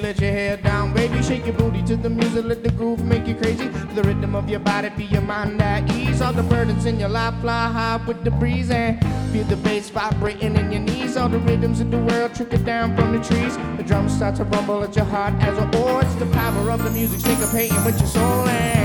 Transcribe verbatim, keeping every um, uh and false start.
let your hair down, baby. Shake your booty to the music, let the groove make you crazy. The rhythm of your body, be your mind at ease. All the burdens in your life fly high with the breeze, and feel the bass vibrating in your knees. All the rhythms in the world trickle down from the trees. The drums start to rumble at your heart as a oar. It's the power of the music syncopating with your soul, and